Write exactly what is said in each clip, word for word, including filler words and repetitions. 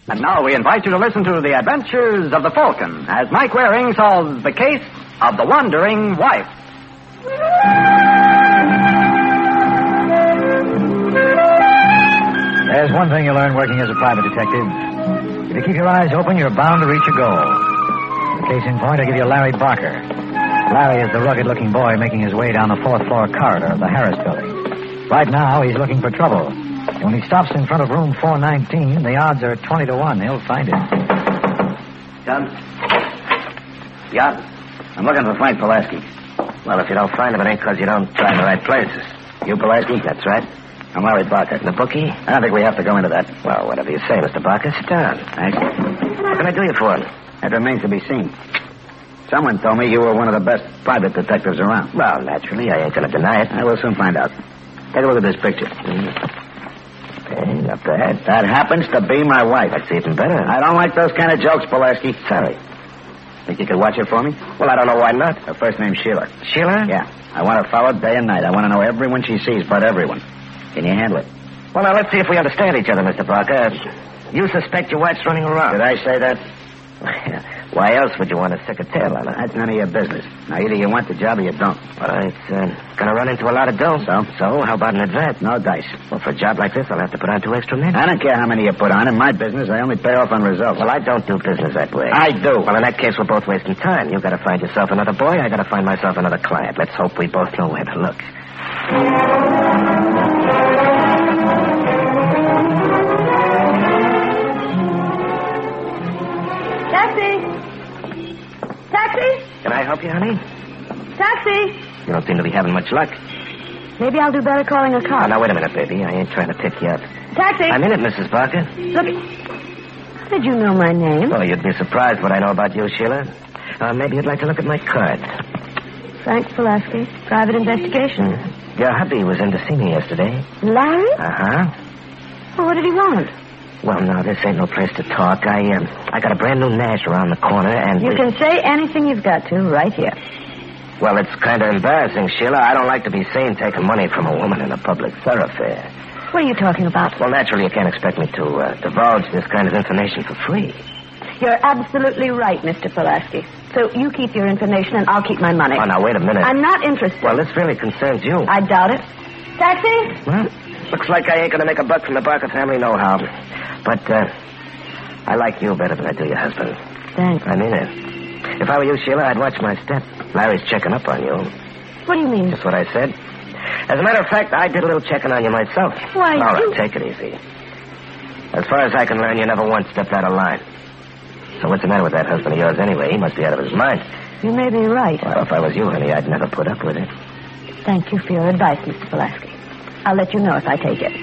And now we invite you to listen to The Adventures of the Falcon as Mike Waring solves the case of the Wandering Wife. There's one thing you learn working as a private detective. If you keep your eyes open, you're bound to reach your goal. Case in point, I give you Larry Barker. Larry is the rugged-looking boy making his way down the fourth-floor corridor of the Harris Building. Right now, he's looking for trouble. And when he stops in front of room four nineteen, the odds are twenty to one he'll find it. John? Yeah? I'm looking for Frank Pulaski. Well, if you don't find him, it ain't because you don't try in the right places. You Pulaski? That's right. I'm Larry Barker. The bookie? I don't think we have to go into that. Well, whatever you say, Mister Barker. Sit down. Thanks. What can I do you for? That remains to be seen. Someone told me you were one of the best private detectives around. Well, naturally, I ain't going to deny it. I will soon find out. Take a look at this picture. Mm. Hey, not bad. That happens to be my wife. That's even better. I don't like those kind of jokes, Pulaski. Sorry. Think you could watch it for me? Well, I don't know why not. Her first name's Sheila. Sheila? Yeah. I want her followed day and night. I want to know everyone she sees, but everyone. Can you handle it? Well, now, let's see if we understand each other, Mister Barker. You suspect your wife's running around. Did I say that? Why else would you want to stick a tail on her? That's none of your business. Now, either you want the job or you don't. Well, it's uh, going to run into a lot of dough. So? So, how about an advance? No dice. Well, for a job like this, I'll have to put on two extra men. I don't care how many you put on. In my business, I only pay off on results. Well, I don't do business that way. I do. Well, in that case, we're both wasting time. You've got to find yourself another boy. I got to find myself another client. Let's hope we both know where to look. Taxi? Can I help you, honey? Taxi? You don't seem to be having much luck. Maybe I'll do better calling a Oh, car. now, wait a minute, baby. I ain't trying to pick you up. Taxi? I'm in it, Missus Barker. Look, how did you know my name? Oh, you'd be surprised what I know about you, Sheila. Uh, maybe you'd like to look at my card. Frank Pulaski, private investigation. Your hubby was in to see me yesterday. Larry? Uh-huh. Well, what did he want? Well, no, this ain't no place to talk. I, um, I got a brand new Nash around the corner, and... You we... can say anything you've got to right here. Well, it's kind of embarrassing, Sheila. I don't like to be seen taking money from a woman in a public thoroughfare. What are you talking about? Well, naturally, you can't expect me to uh, divulge this kind of information for free. You're absolutely right, Mister Pulaski. So you keep your information and I'll keep my money. Oh, now, wait a minute. I'm not interested. Well, this really concerns you. I doubt it. Taxi? Well, looks like I ain't going to make a buck from the Barker family know-how. But, uh, I like you better than I do your husband. Thanks. I mean it. If I were you, Sheila, I'd watch my step. Larry's checking up on you. What do you mean? That's what I said. As a matter of fact, I did a little checking on you myself. Why, All right, you... take it easy. As far as I can learn, you never once stepped out of line. So what's the matter with that husband of yours anyway? He must be out of his mind. You may be right. Well, if I was you, honey, I'd never put up with it. Thank you for your advice, Mister Pulaski. I'll let you know if I take it.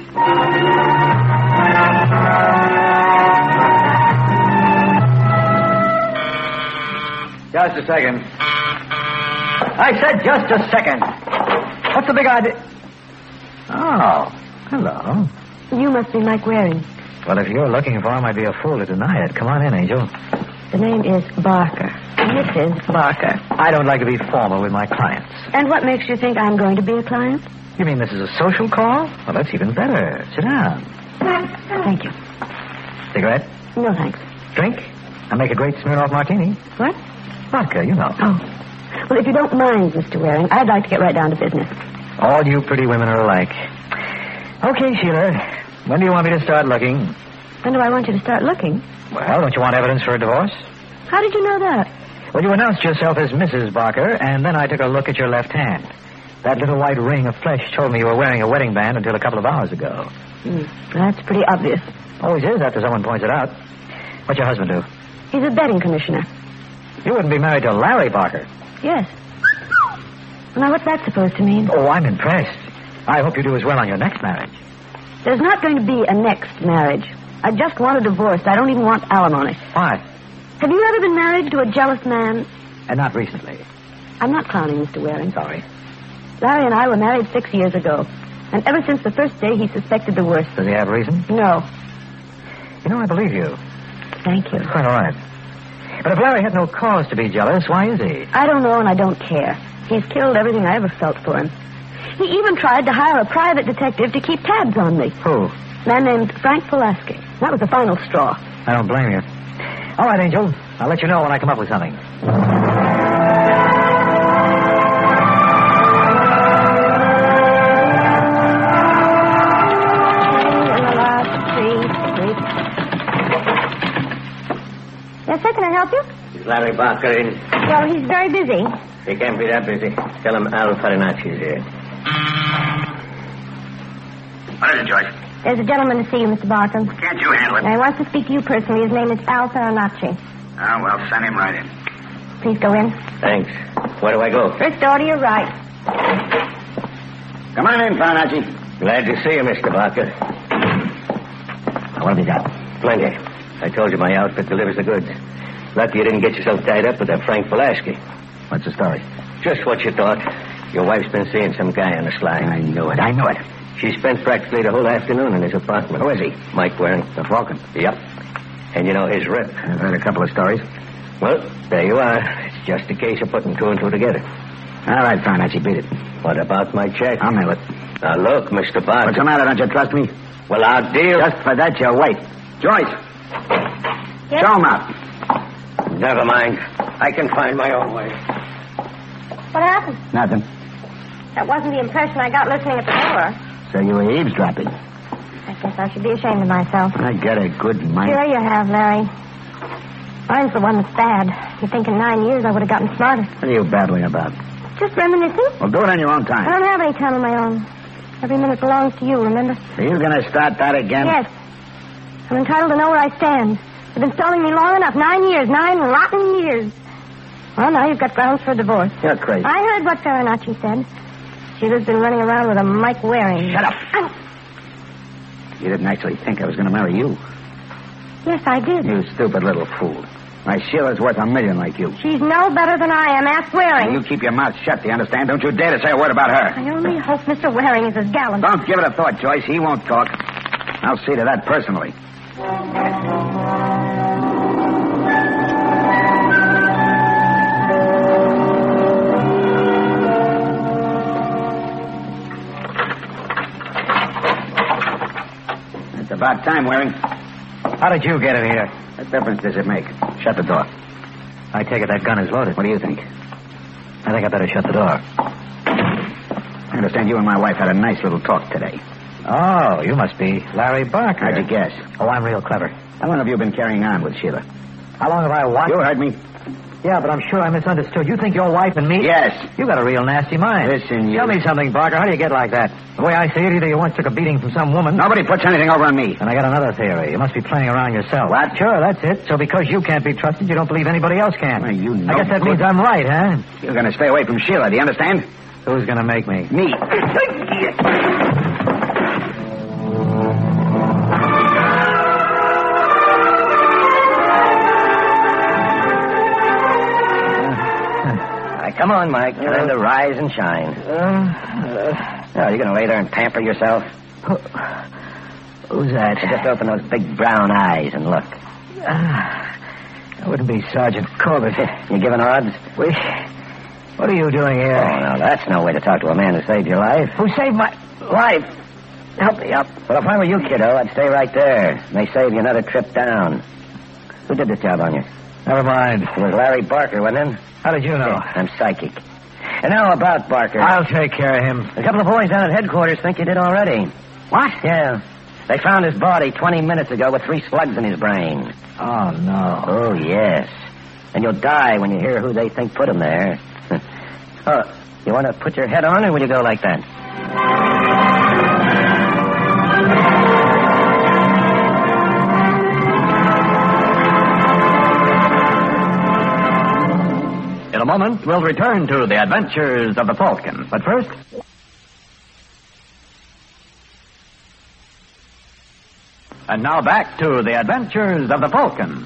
Just a second. I said just a second. What's the big idea? Oh, hello. You must be Mike Waring. Well, if you're looking for him, I'd be a fool to deny it. Come on in, Angel. The name is Barker. Missus Barker. I don't like to be formal with my clients. And what makes you think I'm going to be a client? You mean this is a social call? Well, that's even better. Sit down. Thank you. Cigarette? No, thanks. Drink? I'll make a great Smirnoff martini. What? Vodka, you know. Oh. Well, if you don't mind, Mister Waring, I'd like to get right down to business. All you pretty women are alike. Okay, Sheila. When do you want me to start looking? When do I want you to start looking? Well, don't you want evidence for a divorce? How did you know that? Well, you announced yourself as Missus Barker, and then I took a look at your left hand. That little white ring of flesh told me you were wearing a wedding band until a couple of hours ago. Mm, that's pretty obvious. Always is after someone points it out. What's your husband do? He's a betting commissioner. You wouldn't be married to Larry Barker. Yes. Now, what's that supposed to mean? Oh, I'm impressed. I hope you do as well on your next marriage. There's not going to be a next marriage. I just want a divorce. I don't even want alimony. Why? Have you ever been married to a jealous man? And not recently. I'm not clowning, Mister Waring. Sorry. Larry and I were married six years ago. And ever since the first day, he suspected the worst. Does he have reason? No. You know, I believe you. Thank you. Quite all right. But if Larry had no cause to be jealous, why is he? I don't know, and I don't care. He's killed everything I ever felt for him. He even tried to hire a private detective to keep tabs on me. Who? A man named Frank Pulaski. That was the final straw. I don't blame you. All right, Angel. I'll let you know when I come up with something. Yes, sir, can I help you? Is Larry Barker in? Well, he's very busy. He can't be that busy. Tell him Al Farinacci's here. What is it, Joyce? There's a gentleman to see you, Mister Barker. Can't you handle it? Now, he wants to speak to you personally. His name is Al Farinacci. Oh, well, send him right in. Please go in. Thanks. Where do I go? First door to your right. Come on in, Farinacci. Glad to see you, Mister Barker. Now, what have you got? Plenty. I told you my outfit delivers the goods. Lucky you didn't get yourself tied up with that Frank Pulaski. What's the story? Just what you thought. Your wife's been seeing some guy on the sly. I knew it. I knew it. She spent practically the whole afternoon in his apartment. Who is he? Mike Waring. The Falcon. Yep. And you know his rep. I've heard a couple of stories. Well, there you are. It's just a case of putting two and two together. All right, Farinacci, beat it. What about my check? I'll mail it. Now, look, Mister Barker. What's the matter? Don't you trust me? Well, I'll deal. Just for that, you wait. Joyce. Yes? Show him out. Never mind. I can find my own way. What happened? Nothing. That wasn't the impression I got listening at the door. So you were eavesdropping. I guess I should be ashamed of myself. I got a good mind. Sure you have, Larry. Mine's the one that's bad. You'd think in nine years I would have gotten smarter. What are you babbling about? Just reminiscing. Well, do it on your own time. I don't have any time of my own. Every minute belongs to you, remember? Are you going to start that again? Yes. I'm entitled to know where I stand. You've been stalling me long enough. Nine years. Nine rotten years. Well, now you've got grounds for a divorce. You're crazy. I heard what Farinacci said. Sheila's been running around with a Mike Waring. Shut up. I... You didn't actually think I was going to marry you. Yes, I did. You stupid little fool. My Sheila's worth a million like you. She's no better than I am. Ask Waring. You keep your mouth shut, do you understand? Don't you dare to say a word about her. I only hope Mister Waring is as gallant. Don't give it a thought, Joyce. He won't talk. I'll see to that personally. It's about time, Waring. How did you get in here? What difference does it make? Shut the door. I take it that gun is loaded. What do you think? I think I better shut the door. I understand you and my wife had a nice little talk today. Oh, you must be Larry Barker. How'd you guess? Oh, I'm real clever. How long have you been carrying on with Sheila? How long have I watched? You heard me. Yeah, but I'm sure I misunderstood. You think your wife and me... Yes. You got a real nasty mind. Listen, you... Tell me something, Barker. How do you get like that? The way I see it, either you once took a beating from some woman... Nobody puts anything over on me. And I got another theory. You must be playing around yourself. What? Sure, that's it. So because you can't be trusted, you don't believe anybody else can. Well, you know I guess that good. means I'm right, huh? You're going to stay away from Sheila, do you understand? Who's going to make me? Me. Come on, Mike. Time to rise and shine. Uh, uh, Oh, you're going to lay there and pamper yourself? who's that? Just open those big brown eyes and look. Uh, that wouldn't be Sergeant Corbett. You giving odds? We... What are you doing here? Oh, no, that's no way to talk to a man who saved your life. Who saved my life? Help me up. Well, if I were you, kiddo, I'd stay right there. May save you another trip down. Who did this job on you? Never mind. It was Larry Barker, wasn't it? How did you know? Yeah, I'm psychic. And now about Barker. I'll take care of him. A couple of boys down at headquarters think you did already. What? Yeah. They found his body twenty minutes ago with three slugs in his brain. Oh, no. Oh, yes. And you'll die when you hear who they think put him there. Oh, you want to put your head on, or will you go like that? In a moment, we'll return to the adventures of the Falcon. But first... And now back to the adventures of the Falcon.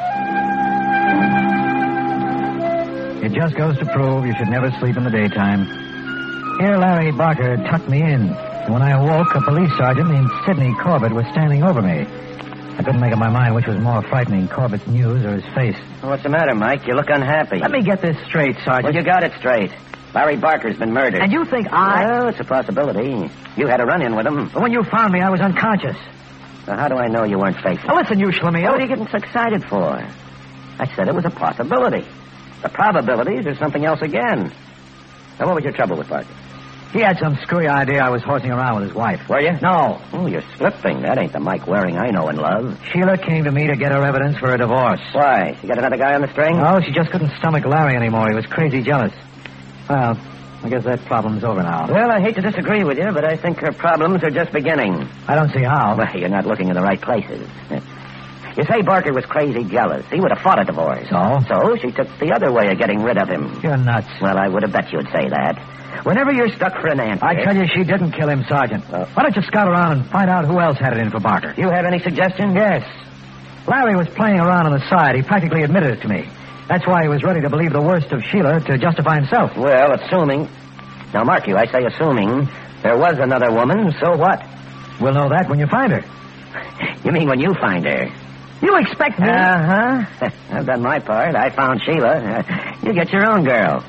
It just goes to prove you should never sleep in the daytime. Here, Larry Barker tucked me in. And when I awoke, a police sergeant named Sidney Corbett was standing over me. I couldn't make up my mind which was more frightening, Corbett's news or his face. What's the matter, Mike? You look unhappy. Let me get this straight, Sergeant. Well, you got it straight. Larry Barker's been murdered. And you think I... Well, it's a possibility. You had a run-in with him. But when you found me, I was unconscious. So how do I know you weren't faithful? Now, listen, you Schlemiel. What are you getting so excited for? I said it was a possibility. The probabilities are something else again. Now, what was your trouble with Barker? He had some screwy idea I was horsing around with his wife. Were you? No. Oh, you're slipping. That ain't the Mike Waring I know and love. Sheila came to me to get her evidence for a divorce. Why? She got another guy on the string? No, she just couldn't stomach Larry anymore. He was crazy jealous. Well, I guess that problem's over now. Well, I hate to disagree with you, but I think her problems are just beginning. I don't see how. Well, you're not looking in the right places. You say Barker was crazy jealous. He would have fought a divorce. So? So she took the other way of getting rid of him. You're nuts. Well, I would have bet you'd say that. Whenever you're stuck for an answer... I tell you, she didn't kill him, Sergeant. Oh. Why don't you scout around and find out who else had it in for Barker? You have any suggestions? Yes. Larry was playing around on the side. He practically admitted it to me. That's why he was ready to believe the worst of Sheila to justify himself. Well, assuming... Now, mark you, I say assuming there was another woman, so what? We'll know that when you find her. You mean when you find her? You expect me? Uh-huh. I've done my part. I found Sheila. Uh, you get your own girl.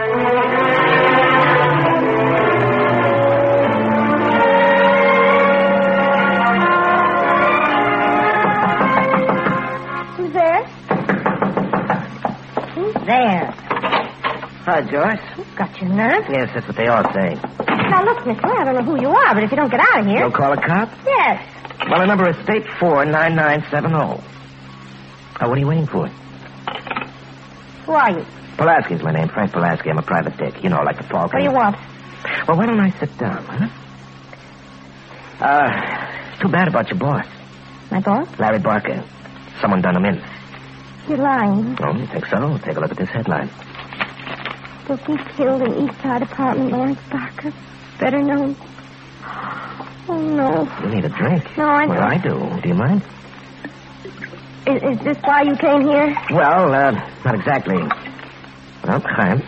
Who's there? Who's there? Hi, Joyce. You've got your nerve. Yes, that's what they all say. Now, look, mister, I don't know who you are, but if you don't get out of here... You'll call a cop? Yes. Well, the number is state four nine nine seven zero. Oh, what are you waiting for? Who are you? Pulaski's my name, Frank Pulaski. I'm a private dick. You know, like the Falcon. What do you want? Well, why don't I sit down, huh? Uh, it's too bad about your boss, My boss? Larry Barker. Someone done him in. You're lying. Oh, you think so? Take a look at this headline. Bookie killed in East Side apartment, Lawrence Barker. Better known. Oh, no. You need a drink. No, I Well, don't. I do. Do you mind? Is, is this why you came here? Well, uh, not exactly. Well, Chaim.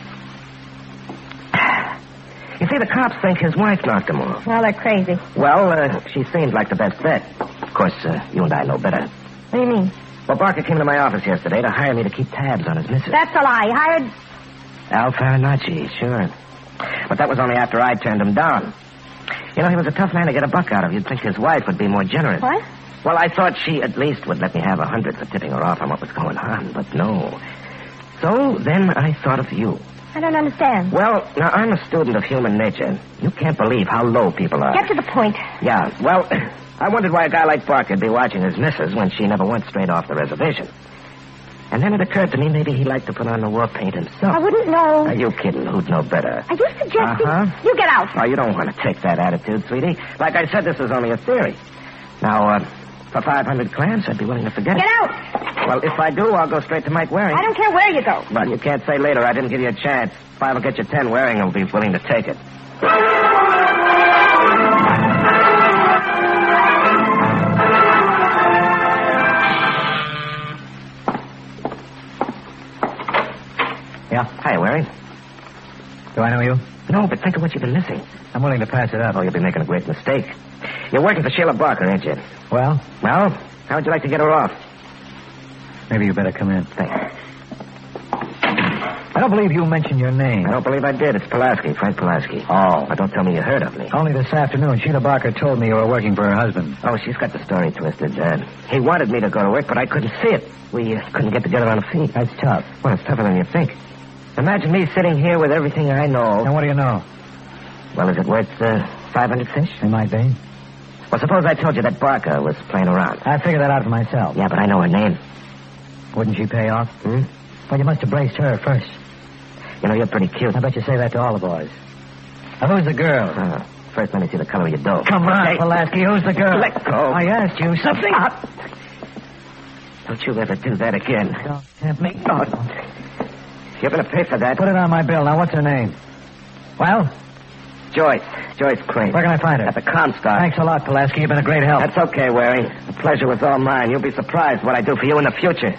You see, the cops think his wife knocked him off. Well, they're crazy. Well, uh, she seemed like the best bet. Of course, uh, you and I know better. What do you mean? Well, Barker came to my office yesterday to hire me to keep tabs on his missus. That's a lie. He hired... Al Farinacci, sure. But that was only after I turned him down. You know, he was a tough man to get a buck out of. You'd think his wife would be more generous. What? Well, I thought she at least would let me have a hundred for tipping her off on what was going on, but no. So then I thought of you. I don't understand. Well, now, I'm a student of human nature. You can't believe how low people are. Get to the point. Yeah, well, I wondered why a guy like Barker'd be watching his missus when she never went straight off the reservation. And then it occurred to me maybe he liked to put on the war paint himself. I wouldn't know. Are you kidding? Who'd know better? Are you suggesting... Uh-huh. You get out. Oh, you don't want to take that attitude, sweetie. Like I said, this is only a theory. Now, uh, for five hundred clams, I'd be willing to forget Get it. out. Well, if I do, I'll go straight to Mike Waring. I don't care where you go. Well, you can't say later I didn't give you a chance. If I'll get you ten, Waring will be willing to take it. Yeah? Hi, Waring. Do I know you? No, but think of what you've been missing. I'm willing to pass it up. Oh, you'll be making a great mistake. You're working for Sheila Barker, ain't you? Well, Well, how would you like to get her off? maybe you better come in. Thanks. I don't believe you mentioned your name. I don't believe I did. It's Pulaski, Frank Pulaski. Oh. Now, don't tell me you heard of me. Only this afternoon, Sheila Barker told me you were working for her husband. Oh, she's got the story twisted. Uh, he wanted me to go to work, but I couldn't see it. We uh, couldn't get together on a feet. That's tough. Well, it's tougher than you think. Imagine me sitting here with everything I know. Now, what do you know? Well, is it worth uh, five hundred fish? It might be. Well, suppose I told you that Barker was playing around. I figured that out for myself. Yeah, but I know her name. Wouldn't she pay off? Hmm? Well, you must have braced her first. You know, you're pretty cute. I bet you say that to all the boys. Now, who's the girl? Uh, first, let me see the color of your dough. Come on, Okay. Pulaski. Who's the girl? Let go. I asked you something. Don't you ever do that again. Don't tempt me. Oh, you're going to pay for that. Put it on my bill. Now, what's her name? Well, Joyce. Joyce Crane. where can I find her? At the Comstock. Thanks a lot, Pulaski. You've been a great help. That's okay, Waring. The pleasure was all mine. You'll be surprised what I do for you in the future.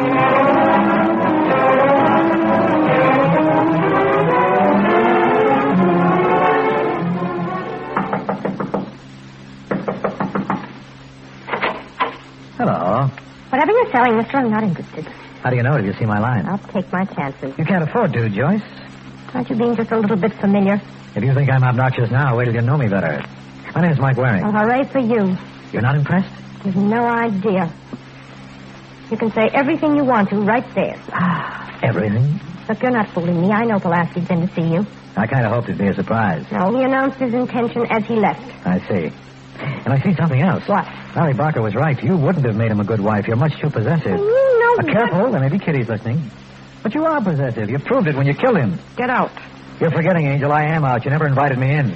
Hello. Whatever you're selling, mister, I'm not interested. How do you know? Did you see my line? I'll take my chances. You can't afford to, Joyce. Aren't you being just a little bit familiar? If you think I'm obnoxious now, wait till you know me better. My name's Mike Waring. Well, hooray for you. You're not impressed? You've no idea. You can say everything you want to right there. Everything? Look, you're not fooling me. I know Pulaski's been to see you. I kind of hoped it'd be a surprise. No, he announced his intention as he left. I see. And I see something else. What? Larry Barker was right. You wouldn't have made him a good wife. You're much too possessive. You know Uh, careful, there may be kiddies listening. But you are possessive. You proved it when you killed him. Get out. You're forgetting, Angel. I am out. You never invited me in.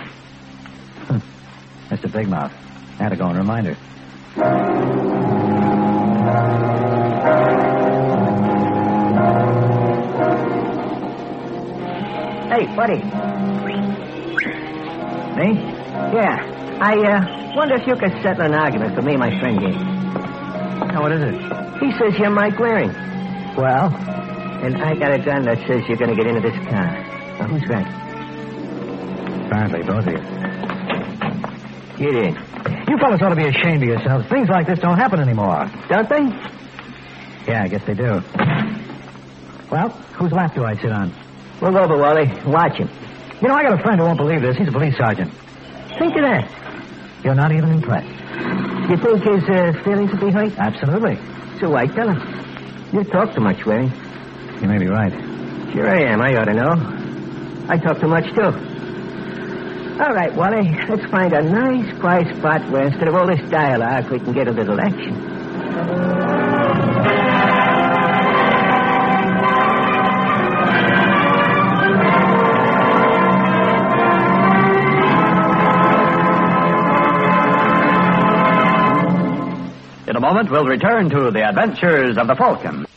Mister Big Mouth. I had to go and remind her. Hey, buddy. Me? Yeah. I uh, wonder if you could settle an argument for me and my friend here. Now, what is it? He says you're Mike Waring. Well? And I got a gun that says you're going to get into this car. Now, who's right? Apparently, both of you. Get in. You fellas ought to be ashamed of yourselves. Things like this don't happen anymore. Don't they? Yeah, I guess they do. Well, whose lap do I sit on? Move over, Wally. Watch him. You know, I got a friend who won't believe this. He's a police sergeant. Think of that. You're not even impressed. You think his uh, feelings will be hurt? Absolutely. So I tell him. You talk too much, Waring. You may be right. Sure I am. I ought to know. I talk too much, too. All right, Wally. Let's find a nice, quiet spot where instead of all this dialogue, we can get a little action. In a moment, we'll return to the adventures of the Falcon.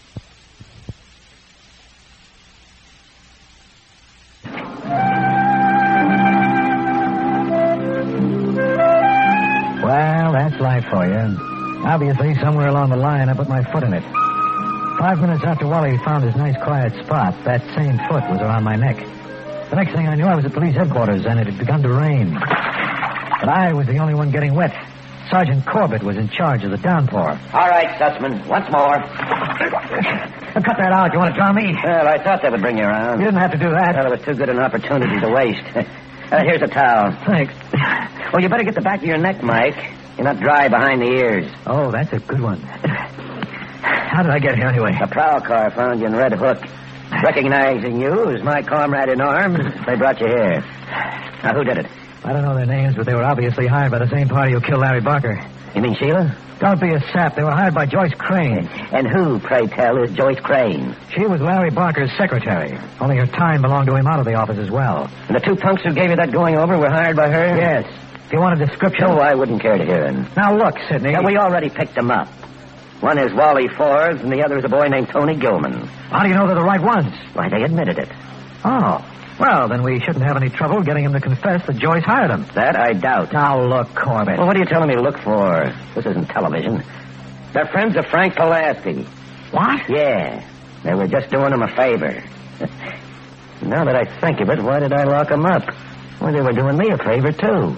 Well, that's life for you. Obviously, somewhere along the line, I put my foot in it. Five minutes after Wally found his nice, quiet spot, that same foot was around my neck. The next thing I knew, I was at police headquarters, and it had begun to rain. But I was the only one getting wet. Sergeant Corbett was in charge of the downpour. All right, Sussman. Once more. Cut that out. You want to drown me? Well, I thought that would bring you around. You didn't have to do that. Well, it was too good an opportunity to waste. uh, here's a towel. Thanks. Well, you better get the back of your neck, Mike. You're not dry behind the ears. Oh, that's a good one. How did I get here anyway? A prowl car found you in Red Hook. Recognizing you as my comrade in arms, they brought you here. Now, who did it? I don't know their names, but they were obviously hired by the same party who killed Larry Barker. You mean Sheila? Don't be a sap. They were hired by Joyce Crane. And who, pray tell, is Joyce Crane? She was Larry Barker's secretary. Only her time belonged to him out of the office as well. And the two punks who gave you that going over were hired by her? Yes. If you want a description... No, I wouldn't care to hear it. Now, look, Sidney... Yeah, we already picked them up. One is Wally Forbes, and the other is a boy named Tony Gilman. How do you know they're the right ones? Why, they admitted it. Oh. Well, then we shouldn't have any trouble getting him to confess that Joyce hired him. That I doubt. Now, look, Corbett. Well, what are you telling me to look for? This isn't television. They're friends of Frank Pulaski. What? Yeah. They were just doing him a favor. Now that I think of it, why did I lock them up? Well, they were doing me a favor, too.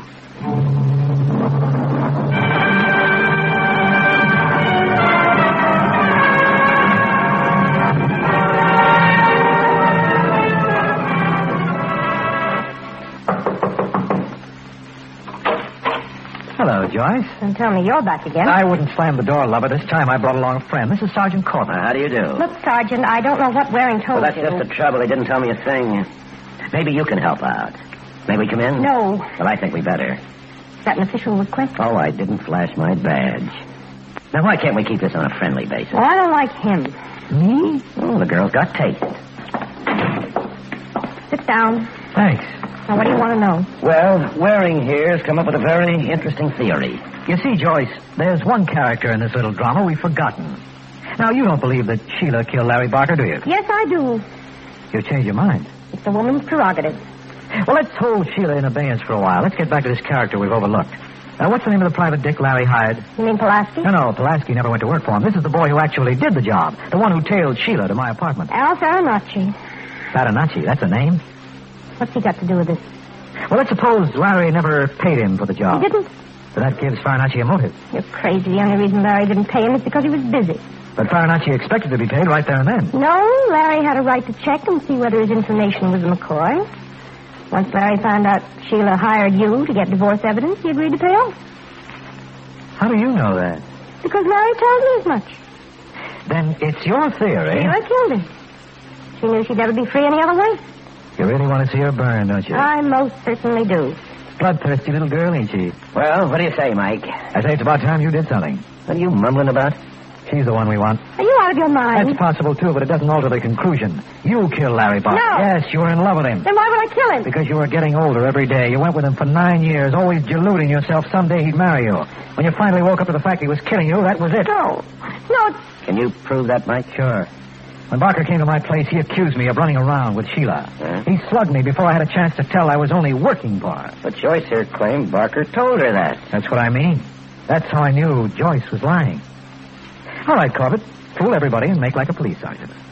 Hello, Joyce. Don't tell me you're back again. I wouldn't slam the door, lover. This time I brought along a friend. This is Sergeant Corbett. How do you do? Look, Sergeant, I don't know what Waring told Well, that's you. just the trouble. He didn't tell me a thing. Maybe you can help out. May we come in? No. Well, I think we better. Is that an official request? Oh, I didn't flash my badge. Now, why can't we keep this on a friendly basis? Well, I don't like him. Me? Oh, the girl's got taste. Sit down. Thanks. Now, what do you want to know? Well, Waring here has come up with a very interesting theory. You see, Joyce, there's one character in this little drama we've forgotten. Now, you don't believe that Sheila killed Larry Barker, do you? Yes, I do. You changed your mind. It's a woman's prerogative. Well, let's hold Sheila in abeyance for a while. Let's get back to this character we've overlooked. Now, what's the name of the private dick Larry hired? You mean Pulaski? No, no, Pulaski never went to work for him. This is the boy who actually did the job. The one who tailed Sheila to my apartment. Al Farinacci. Farinacci, that's a name? What's he got to do with this? Well, let's suppose Larry never paid him for the job. He didn't? But that gives Farinacci a motive. You're crazy. The only reason Larry didn't pay him is because he was busy. But Farinacci expected to be paid right there and then. No, Larry had a right to check and see whether his information was McCoy. Once Larry found out Sheila hired you to get divorce evidence, he agreed to pay off. How do you know that? Because Larry told me as much. Then it's your theory. Sheila killed him. She knew she'd never be free any other way. You really want to see her burn, don't you? I most certainly do. Bloodthirsty little girl, ain't she? Well, what do you say, Mike? I say it's about time you did something. What are you mumbling about? She's the one we want. Are you out of your mind? That's possible, too, but it doesn't alter the conclusion. You killed Larry Barker. No. Yes, you were in love with him. Then why would I kill him? Because you were getting older every day. You went with him for nine years, always deluding yourself someday he'd marry you. When you finally woke up to the fact he was killing you, that was it. No. No, it's... Can you prove that, Mike? Sure. When Barker came to my place, he accused me of running around with Sheila. Huh? He slugged me before I had a chance to tell I was only working for her. But Joyce here claimed Barker told her that. That's what I mean. That's how I knew Joyce was lying. All right, Corbett. Fool everybody and make like a police sergeant.